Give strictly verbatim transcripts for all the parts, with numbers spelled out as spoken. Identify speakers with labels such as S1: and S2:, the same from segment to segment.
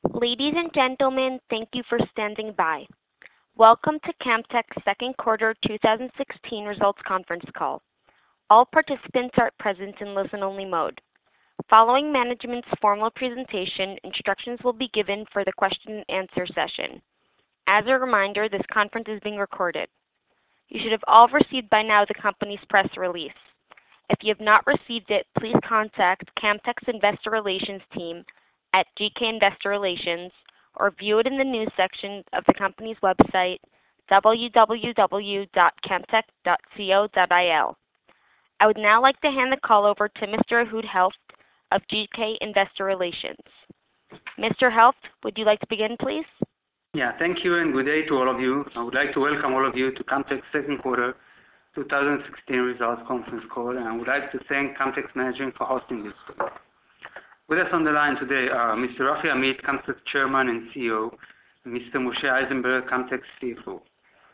S1: Ladies and gentlemen, thank you for standing by. Welcome to Camtek's second quarter twenty sixteen results conference call. All participants are present in listen-only mode. Following management's formal presentation, instructions will be given for the question and answer session. As a reminder, this conference is being recorded. You should have all received by now the company's press release. If you have not received it, please contact Camtek's investor relations team at G K Investor Relations, or view it in the news section of the company's website, w w w dot camtek dot co dot i l. I would now like to hand the call over to Mister Ehud Helft of G K Investor Relations. Mister Helft, would you like to begin, please?
S2: Yeah, thank you and good day to all of you. I would like to welcome all of you to Camtek's second quarter twenty sixteen results conference call, and I would like to thank Camtek's management for hosting this call. With us on the line today are Mister Rafi Amit, Camtek's Chairman and C E O, and Mister Moshe Eisenberg, Camtek's C F O.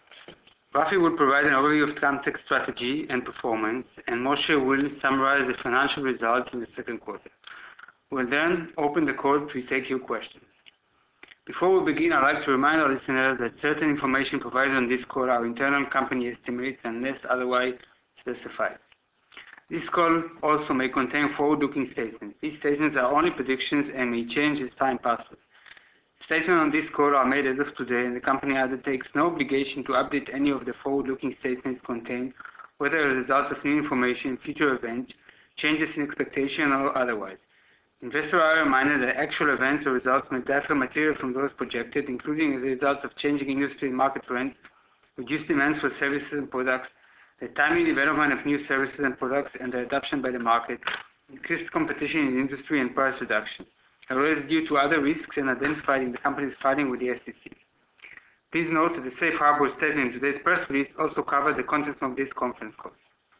S2: Rafi will provide an overview of Camtek's strategy and performance, and Moshe will summarize the financial results in the second quarter. We'll then open the call to take your questions. Before we begin, I'd like to remind our listeners that certain information provided on this call are internal company estimates unless otherwise specified. This call also may contain forward-looking statements. These statements are only predictions and may change as time passes. Statements on this call are made as of today, and the company undertakes no obligation to update any of the forward-looking statements contained, whether as a result of new information, future events, changes in expectation, or otherwise. Investors are reminded that actual events or results may differ materially from those projected, including as a result of changing industry and market trends, reduced demands for services and products, the timely development of new services and products and their adoption by the market, increased competition in the industry and price reduction, as well as due to other risks and identified in the company's filing with the S E C. Please note that the safe harbor statement in today's press release also covers the contents of this conference call.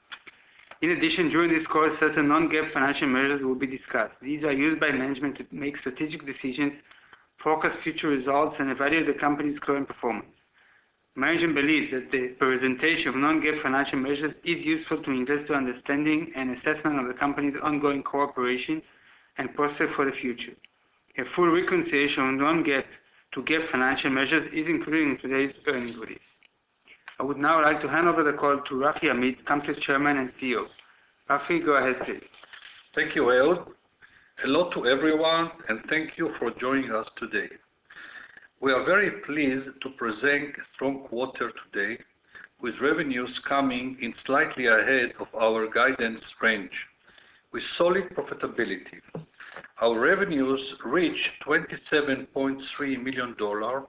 S2: In addition, during this call, certain non-GAAP financial measures will be discussed. These are used by management to make strategic decisions, forecast future results, and evaluate the company's current performance. Management believes that the presentation of non-GAAP financial measures is useful to investor understanding and assessment of the company's ongoing cooperation and prospects for the future. A full reconciliation of non-GAAP to GAAP financial measures is included in today's earnings release. I would now like to hand over the call to Rafi Amit, Camtek's Chairman and C E O. Rafi, go ahead, please.
S3: Thank you, Ehud. Hello to everyone, and thank you for joining us today. We are very pleased to present a strong quarter today, with revenues coming in slightly ahead of our guidance range, with solid profitability. Our revenues reached twenty-seven point three million dollars,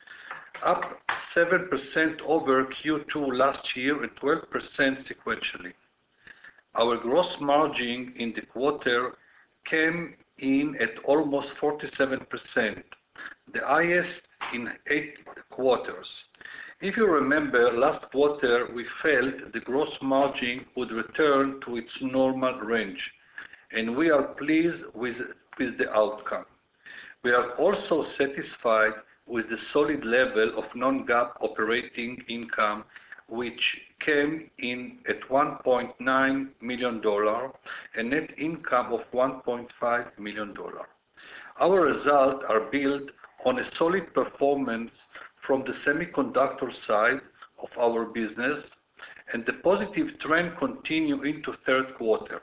S3: up seven percent over Q two last year and twelve percent sequentially. Our gross margin in the quarter came in at almost forty-seven percent, the highest in eight quarters. If you remember, last quarter we felt the gross margin would return to its normal range, and we are pleased with, with the outcome. We are also satisfied with the solid level of non-GAAP operating income, which came in at one point nine million dollars and net income of one point five million dollars. Our results are built on a solid performance from the semiconductor side of our business, and the positive trend continue into third quarter,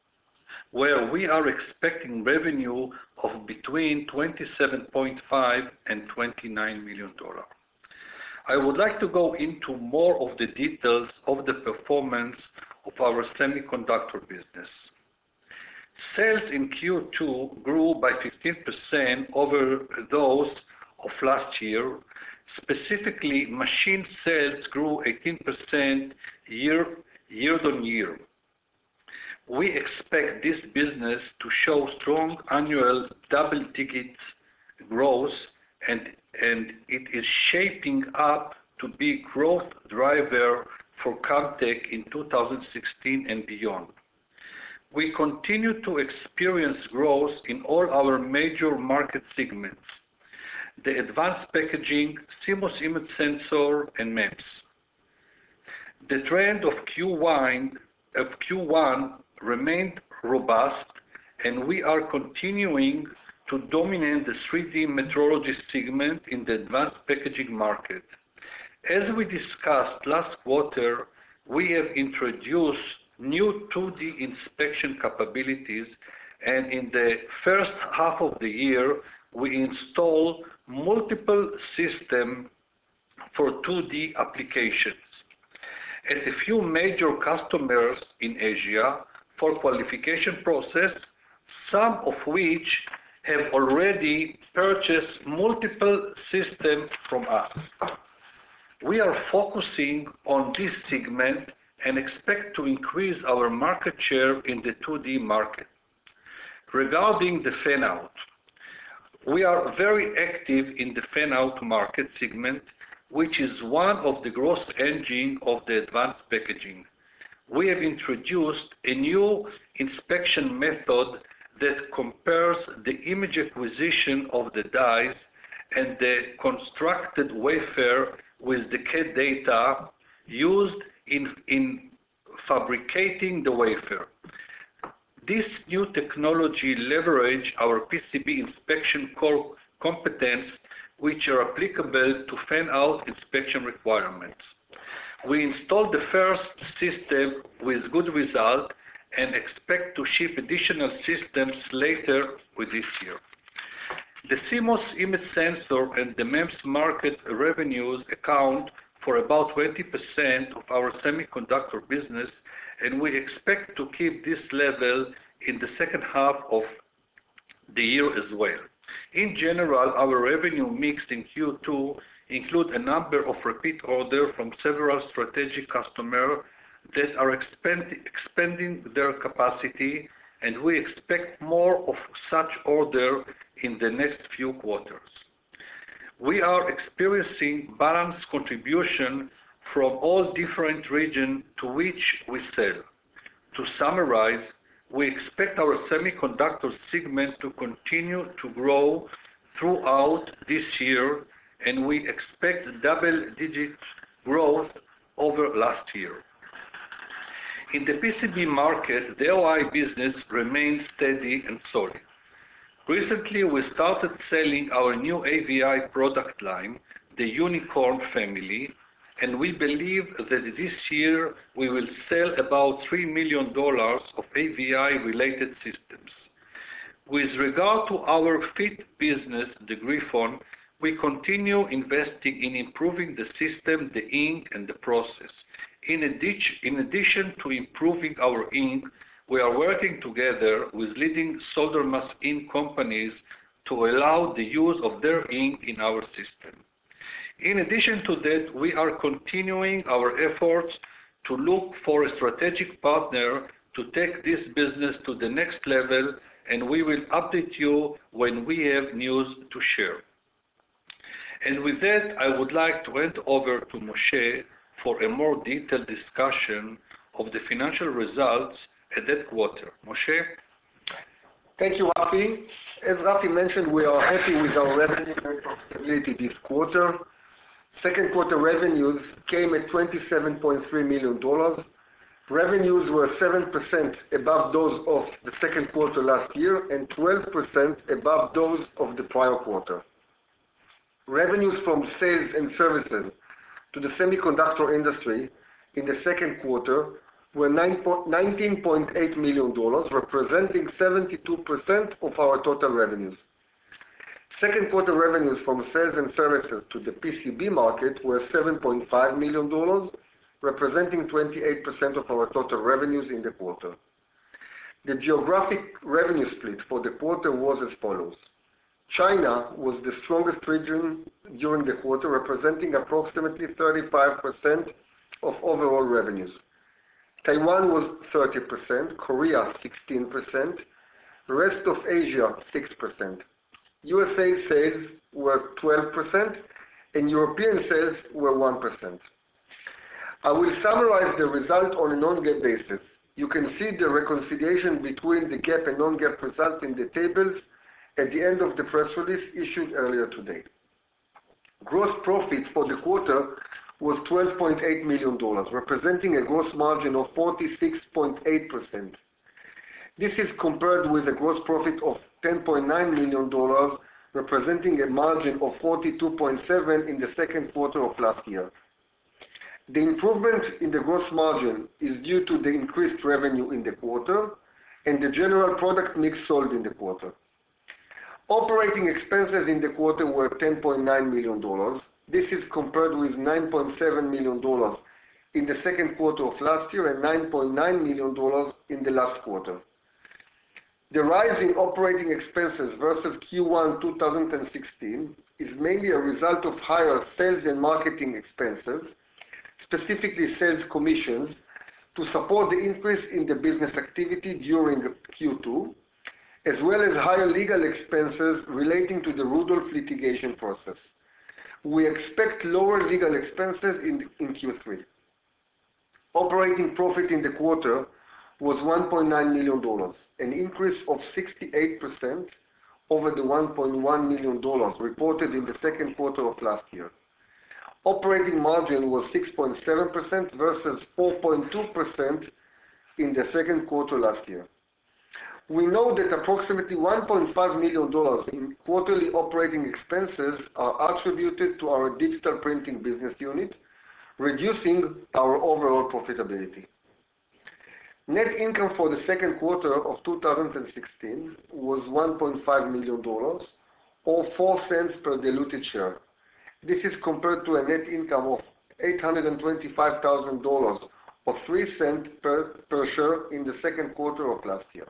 S3: where we are expecting revenue of between twenty-seven point five and twenty-nine million dollars. I would like to go into more of the details of the performance of our semiconductor business. Sales in Q two grew by fifteen percent over those of last year. Specifically, machine sales grew eighteen percent year, year on year. We expect this business to show strong annual double-digit growth, and, and it is shaping up to be growth driver for Camtek in two thousand sixteen and beyond. We continue to experience growth in all our major market segments: the advanced packaging, C M O S image sensor, and MEMS. The trend of Q one, of Q one remained robust, and we are continuing to dominate the three D metrology segment in the advanced packaging market. As we discussed last quarter, we have introduced new two D inspection capabilities, and in the first half of the year, we installed multiple systems for two D applications at a few major customers in Asia for qualification process, some of which have already purchased multiple systems from us. We are focusing on this segment and expect to increase our market share in the two D market. Regarding the fan-out, we are very active in the fan-out market segment, which is one of the growth engines of the advanced packaging. We have introduced a new inspection method that compares the image acquisition of the dies and the constructed wafer with the C A D data used in, in fabricating the wafer. This new technology leverages our P C B inspection core competence, which are applicable to fan-out inspection requirements. We installed the first system with good result and expect to ship additional systems later with this year. The C M O S image sensor and the MEMS market revenues account for about twenty percent of our semiconductor business, and we expect to keep this level in the second half of the year as well. In general, our revenue mix in Q two include a number of repeat orders from several strategic customers that are expand, expanding their capacity, and we expect more of such orders in the next few quarters. We are experiencing balanced contribution from all different regions to which we sell. To summarize, we expect our semiconductor segment to continue to grow throughout this year, and we expect double-digit growth over last year. In the P C B market, the O I business remains steady and solid. Recently, we started selling our new A V I product line, the Unicorn family, and we believe that this year we will sell about three million dollars of A V I-related systems. With regard to our FIT business, the Griffon, we continue investing in improving the system, the ink, and the process. In addition, in addition to improving our ink, we are working together with leading solder mask ink companies to allow the use of their ink in our system. In addition to that, we are continuing our efforts to look for a strategic partner to take this business to the next level, and we will update you when we have news to share. And with that, I would like to hand over to Moshe for a more detailed discussion of the financial results at that quarter. Moshe?
S4: Thank you, Rafi. As Rafi mentioned, we are happy with our revenue and profitability this quarter. Second quarter revenues came at twenty-seven point three million dollars. Revenues were seven percent above those of the second quarter last year and twelve percent above those of the prior quarter. Revenues from sales and services to the semiconductor industry in the second quarter were nineteen point eight million dollars, representing seventy-two percent of our total revenues. Second quarter revenues from sales and services to the P C B market were seven point five million dollars, representing twenty-eight percent of our total revenues in the quarter. The geographic revenue split for the quarter was as follows. China was the strongest region during the quarter, representing approximately thirty-five percent of overall revenues. Taiwan was thirty percent, Korea sixteen percent, the rest of Asia six percent. U S A sales were twelve percent, and European sales were one percent. I will summarize the result on a non-GAAP basis. You can see the reconciliation between the GAAP and non-GAAP results in the tables at the end of the press release issued earlier today. Gross profit for the quarter was twelve point eight million dollars, representing a gross margin of forty-six point eight percent. This is compared with a gross profit of ten point nine million dollars, representing a margin of forty-two point seven percent in the second quarter of last year. The improvement in the gross margin is due to the increased revenue in the quarter and the general product mix sold in the quarter. Operating expenses in the quarter were ten point nine million dollars. This is compared with nine point seven million dollars in the second quarter of last year and nine point nine million dollars in the last quarter. The rise in operating expenses versus Q one twenty sixteen is mainly a result of higher sales and marketing expenses, specifically sales commissions, to support the increase in the business activity during Q two, as well as higher legal expenses relating to the Rudolph litigation process. We expect lower legal expenses in, in Q three. Operating profit in the quarter was one point nine million dollars, an increase of sixty-eight percent over the one point one million dollars reported in the second quarter of last year. Operating margin was six point seven percent versus four point two percent in the second quarter last year. We know that approximately one point five million dollars in quarterly operating expenses are attributed to our digital printing business unit, reducing our overall profitability. Net income for the second quarter of two thousand sixteen was one point five million dollars, or four cents per diluted share. This is compared to a net income of eight hundred twenty-five thousand dollars, or three cents per, per share in the second quarter of last year.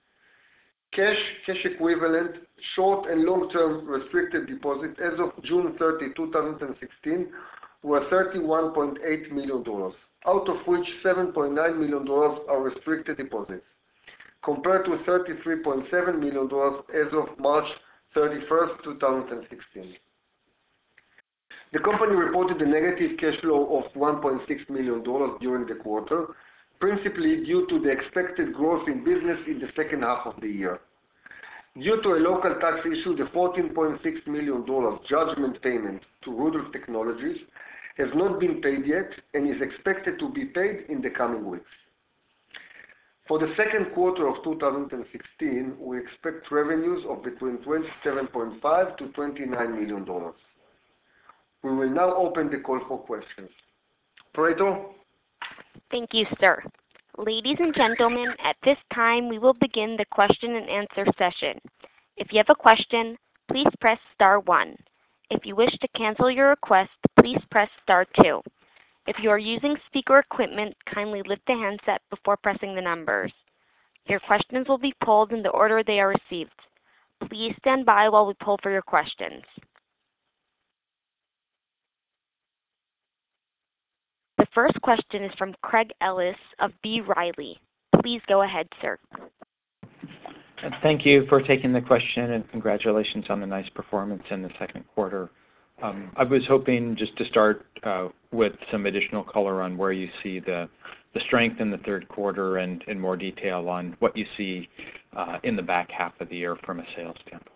S4: Cash, cash equivalent, short and long-term restricted deposits as of June thirtieth, two thousand sixteen were thirty-one point eight million dollars, out of which seven point nine million dollars are restricted deposits, compared to thirty-three point seven million dollars as of March thirty-first, two thousand sixteen. The company reported a negative cash flow of one point six million dollars during the quarter, principally due to the expected growth in business in the second half of the year. Due to a local tax issue, the fourteen point six million dollars judgment payment to Rudolph Technologies has not been paid yet and is expected to be paid in the coming weeks. For the second quarter of two thousand sixteen, we expect revenues of between twenty-seven point five to twenty-nine million dollars. We will now open the call for questions. Operator?
S1: Thank you, sir. Ladies and gentlemen, at this time, we will begin the question and answer session. If you have a question, please press star one. If you wish to cancel your request, please press star two. If you are using speaker equipment, kindly lift the handset before pressing the numbers. Your questions will be polled in the order they are received. Please stand by while we poll for your questions. The first question is from Craig Ellis of B. Riley. Please go ahead, sir.
S5: Thank you for taking the question, and congratulations on the nice performance in the second quarter. Um, I was hoping just to start uh, with some additional color on where you see the, the strength in the third quarter and in more detail on what you see uh, in the back half of the year from a sales standpoint.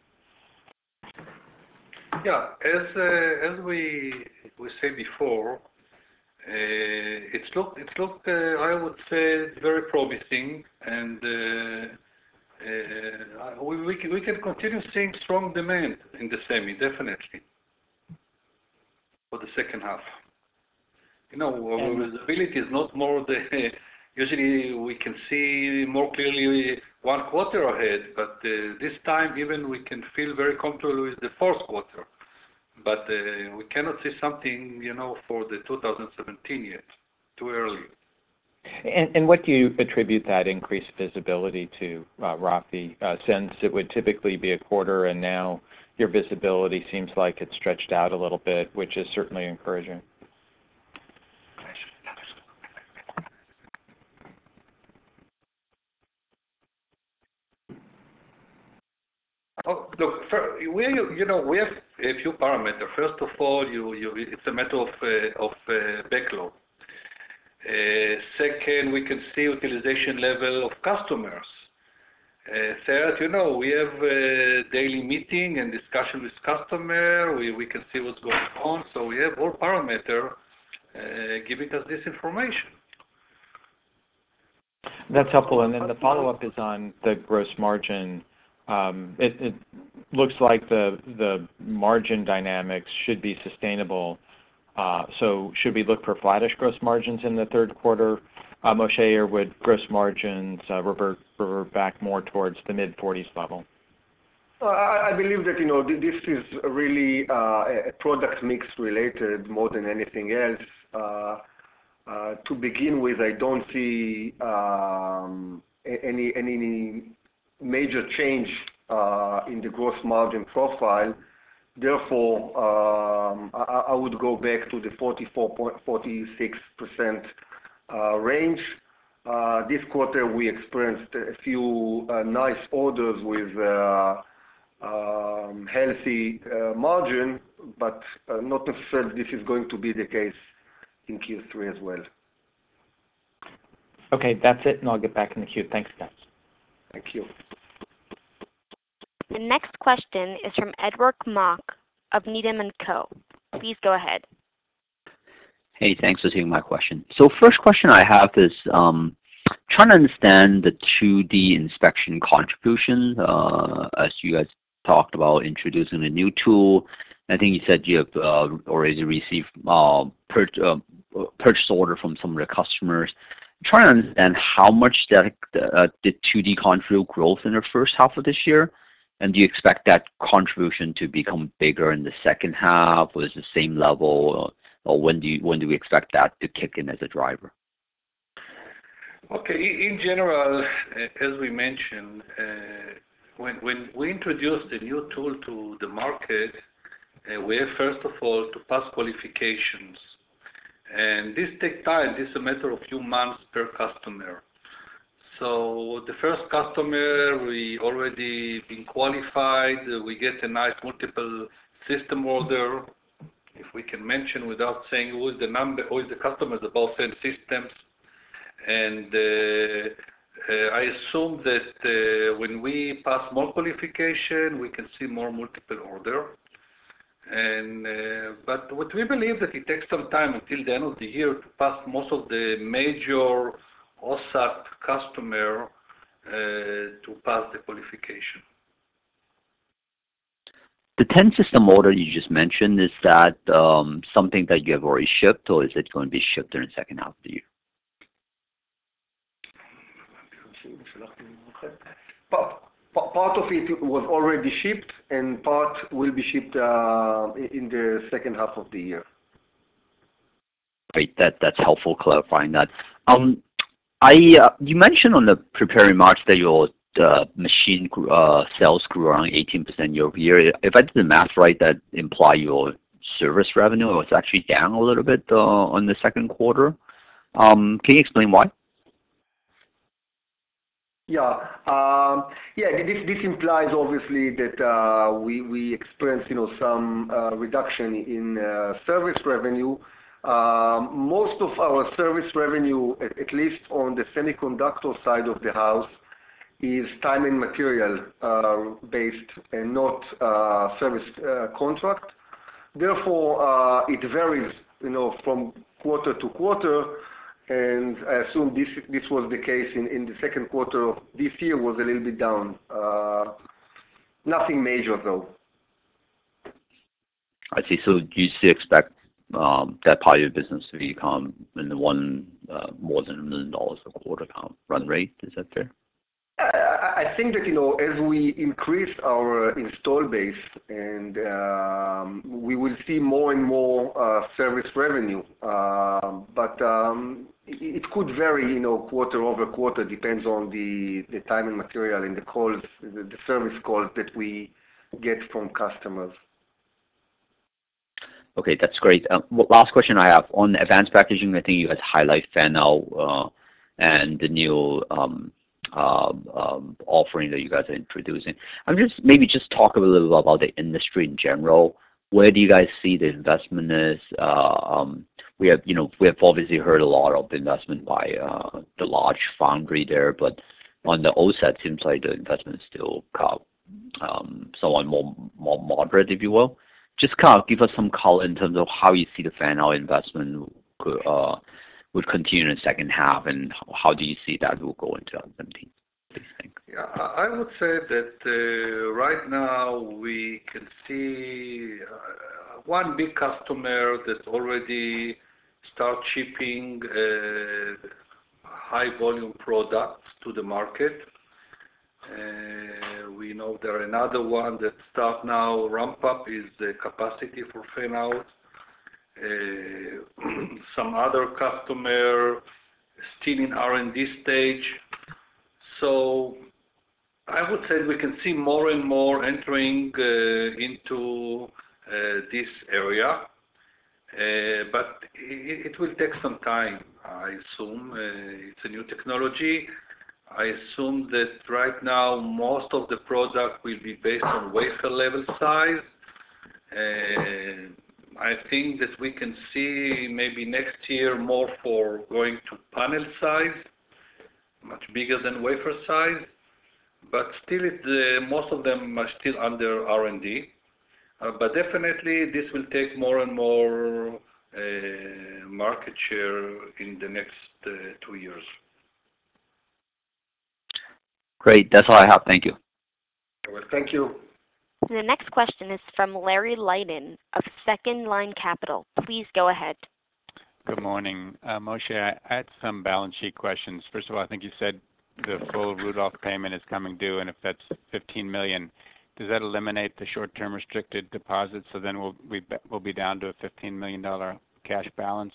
S3: Yeah, as uh, as we we said before, Uh, it's look, it's look. Uh, I would say very promising, and uh, uh, we we can, we can continue seeing strong demand in the semi, definitely, for the second half. You know, our visibility is not more the. Usually, we can see more clearly one quarter ahead, but uh, this time, even we can feel very comfortable with the fourth quarter. But uh, we cannot see something, you know, for the two thousand seventeen yet. Too early.
S5: And, and what do you attribute that increased visibility to, uh, Rafi? Uh, since it would typically be a quarter, and now your visibility seems like it's stretched out a little bit, which is certainly encouraging.
S3: Oh, look, for, we you know we have a few parameters. First of all, you, you it's a matter of uh, of uh, backlog. Uh, second, we can see utilization level of customers. Uh, third, you know, we have a daily meeting and discussion with customer. We we can see what's going on. So we have all parameters uh, giving us this information.
S5: That's helpful. And then the follow-up is on the gross margin. Um, it, it looks like the the margin dynamics should be sustainable. Uh, so should we look for flattish gross margins in the third quarter, uh, Moshe, or would gross margins uh, revert, revert back more towards the mid forties level?
S4: I, I believe that, you know, this is really uh, a product mix related more than anything else. Uh, uh, to begin with, I don't see um, any any major change uh, in the gross margin profile. Therefore, um, I, I would go back to the forty-four point four six percent uh, range. Uh, this quarter, we experienced a few uh, nice orders with uh, um, healthy uh, margin, but uh, not necessarily this is going to be the case in Q three as well.
S5: Okay, that's it, and I'll get back in the queue. Thanks, guys.
S4: Thank you.
S1: The next question is from Edward Mock of Needham and Co. Please go ahead.
S6: Hey, thanks for taking my question. So first question I have is um, trying to understand the two D inspection contribution, uh, as you guys talked about introducing a new tool. I think you said you have uh, already received uh, pur uh, purchase order from some of the customers. I'm trying to understand how much that uh, did two D contribute growth in the first half of this year, and do you expect that contribution to become bigger in the second half, or is it the same level, or, or when do you when do we expect that to kick in as a driver?
S3: Okay, in general, as we mentioned, uh, when when we introduced a new tool to the market, uh, we have first of all to pass qualifications. And this takes time. This is a matter of few months per customer. So the first customer, we already been qualified. We get a nice multiple system order. If we can mention without saying who is the number, who is the customer, it's about ten systems. And uh, uh, I assume that uh, when we pass more qualification, we can see more multiple order. And uh, but what we believe that it takes some time until the end of the year to pass most of the major O S A T customer uh, to pass the qualification.
S6: The ten system order you just mentioned, is that um, something that you have already shipped, or is it going to be shipped in the second half of the year?
S4: Part of it was already shipped, and part will be shipped uh, in the second half of the year.
S6: Great, that that's helpful clarifying that. Um, I uh, you mentioned on the prepared remarks that your uh, machine uh, sales grew around eighteen percent year over year. If I did the math right, that imply your service revenue was actually down a little bit uh, on the second quarter. Um, can you explain why?
S4: Yeah, um, yeah. This this implies obviously that uh, we we experience you know some uh, reduction in uh, service revenue. Um, most of our service revenue, at, at least on the semiconductor side of the house, is time and material uh, based and not uh, service uh, contract. Therefore, uh, it varies, you know, from quarter to quarter. And I assume this this was the case in, in the second quarter of this year, was a little bit down. Uh, nothing major though.
S6: I see. So do you still expect um, that part of your business to become in the one uh, more than a million dollars a quarter kind of run rate? Is that fair?
S4: I, I think that you know as we increase our install base, and um, we will see more and more uh, service revenue, uh, but um, it could vary, you know, quarter over quarter. Depends on the the time and material and the calls, the, the service calls that we get from customers.
S6: Okay, that's great. Um, last question I have on advanced packaging. I think you guys highlight fan-out uh, and the new um, um, um, offering that you guys are introducing. I'm just maybe just talk a little bit about the industry in general. Where do you guys see the investment is? Uh, um, we have, you know, we have obviously heard a lot of investment by uh, the large foundry there, but on the O S A T, it seems like the investment is still kind of, um, somewhat more more moderate, if you will. Just kind of give us some color in terms of how you see the fan-out investment could, uh, would continue in the second half, and how do you see that will go into twenty seventeen? Please, thank you.
S3: Yeah, I I would say that uh, right now we can see uh, one big customer that already start shipping uh, high volume products to the market. Uh, We know there are another one that start now ramp up is the capacity for fan-out. Uh, Some other customer still in R and D stage. So I would say we can see more and more entering uh, into uh, this area, uh, but it, it will take some time, I assume. Uh, it's a new technology. I assume that right now most of the product will be based on wafer level size. Uh, I think that we can see maybe next year more for going to panel size, much bigger than wafer size. But still, it, uh, most of them are still under R and D. Uh, but definitely, this will take more and more uh, market share in the next uh, two years.
S6: Great. That's all I have. Thank you.
S4: Thank you.
S1: The next question is from Larry Leiden of Second Line Capital. Please go ahead.
S7: Good morning. Uh, Moshe, I I had some balance sheet questions. First of all, I think you said the full Rudolph payment is coming due, and if that's fifteen million dollars, does that eliminate the short-term restricted deposits? So then we'll, we, we'll be down to a fifteen million dollars cash balance?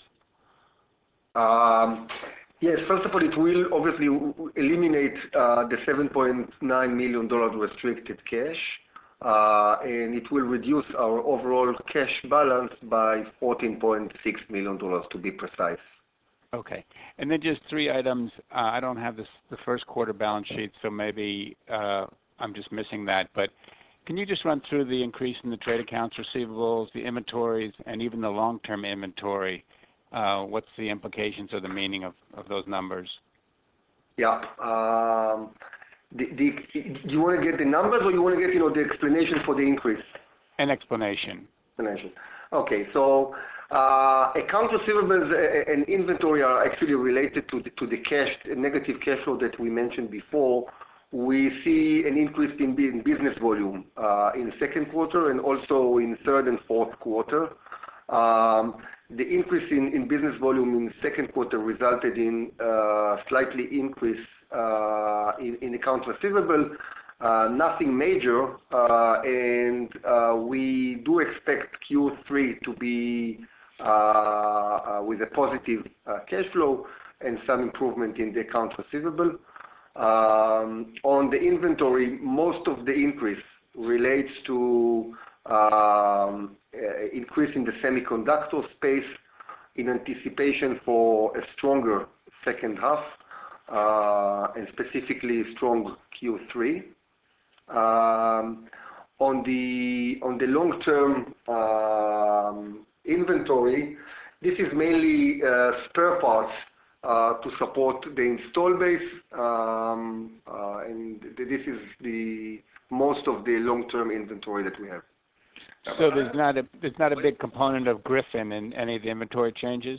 S4: Um, Yes, first of all, it will obviously eliminate uh, the seven point nine million dollars restricted cash, uh, and it will reduce our overall cash balance by fourteen point six million dollars to be precise.
S7: Okay. And then just three items. Uh, I don't have this, the first quarter balance sheet, so maybe uh, I'm just missing that. But can you just run through the increase in the trade accounts receivables, the inventories, and even the long-term inventory? Uh, what's the implications or the meaning of, of those numbers?
S4: Yeah. Um, the, the, do you want to get the numbers, or you want to get, you know, the explanation for the increase?
S7: An explanation.
S4: Explanation. Okay. So uh, accounts receivables and inventory are actually related to the, to the cash, negative cash flow that we mentioned before. We see an increase in, in business volume uh, in the second quarter and also in third and fourth quarter. Um, the increase in, in business volume in the second quarter resulted in uh, slightly increase uh, in, in accounts receivable, uh, nothing major, uh, and uh, we do expect Q three to be uh, uh, with a positive uh, cash flow and some improvement in the accounts receivable. Um, on the inventory, most of the increase relates to um, uh, increase in the semiconductor space in anticipation for a stronger second half, uh, and specifically strong Q three. Um, on the on the long-term um, inventory, this is mainly uh, spare parts Uh, to support the install base, um, uh, and this is the most of the long-term inventory that we have.
S7: So there's not a there's not a big component of Griffin in any of the inventory changes?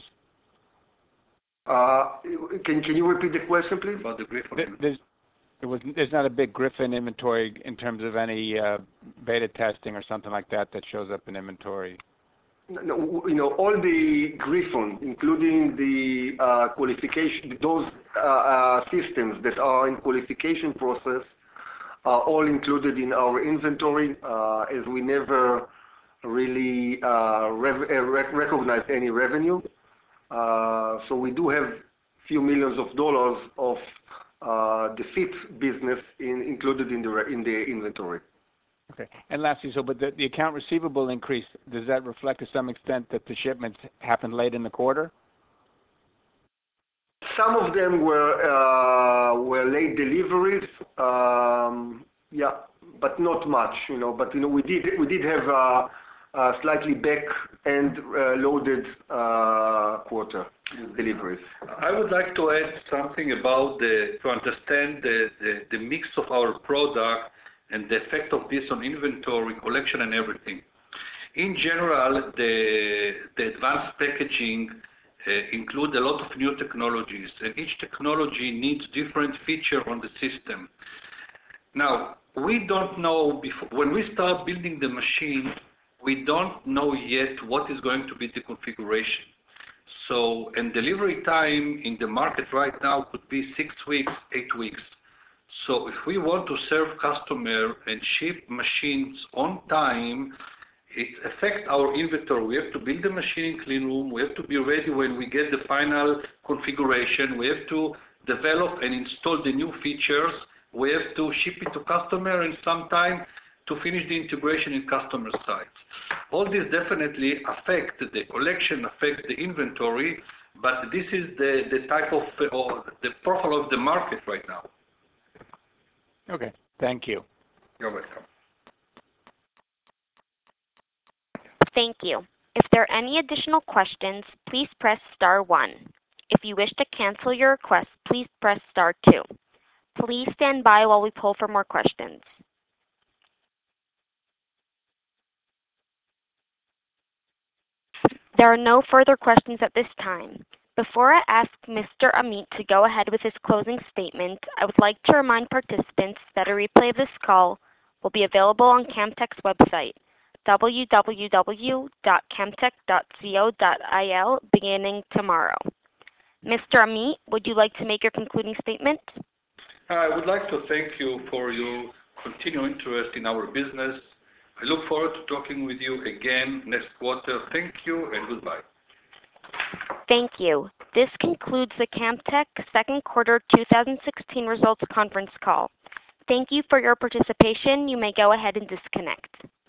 S4: Uh, can can you repeat the question, please?
S3: About the Griffin.
S7: There- There's there was there's not a big Griffin inventory in terms of any uh, beta testing or something like that that shows up in inventory.
S4: No, you know, all the Griffon, including the uh, qualification, those uh, uh, systems that are in qualification process, are all included in our inventory, uh, as we never really uh, rev- uh, rec- recognize any revenue. Uh, so we do have few millions of dollars of uh, the fit business in, included in the re- in the inventory.
S7: Okay. And lastly, so but the, the account receivable increase, does that reflect to some extent that the shipments happened late in the quarter?
S4: Some of them were uh, were late deliveries, um, yeah, but not much, you know. But you know, we did we did have a, a slightly back end uh, loaded uh, quarter deliveries.
S3: I would like to add something about the to understand the, the, the mix of our product and the effect of this on inventory, collection, and everything. In general, the, the advanced packaging uh, include a lot of new technologies, and each technology needs different feature on the system. Now, we don't know before, when we start building the machine, we don't know yet what is going to be the configuration. So, and delivery time in the market right now could be six weeks, eight weeks. So if we want to serve customer and ship machines on time, it affects our inventory. We have to build the machine in clean room. We have to be ready when we get the final configuration. We have to develop and install the new features. We have to ship it to customer in some time to finish the integration in customer sites. All this definitely affect the collection, affect the inventory, but this is the, the type of, or the profile of the market right now.
S7: Okay, thank you.
S3: You're welcome.
S1: Thank you. If there are any additional questions, please press star one. If you wish to cancel your request, please press star two. Please stand by while we poll for more questions. There are no further questions at this time. Before I ask Mister Amit to go ahead with his closing statement, I would like to remind participants that a replay of this call will be available on Camtek's website, w w w dot camtek dot co dot i l, beginning tomorrow. Mister Amit, would you like to make your concluding statement?
S3: I would like to thank you for your continued interest in our business. I look forward to talking with you again next quarter. Thank you and goodbye.
S1: Thank you. This concludes the Camtek second quarter two thousand sixteen results conference call. Thank you for your participation. You may go ahead and disconnect.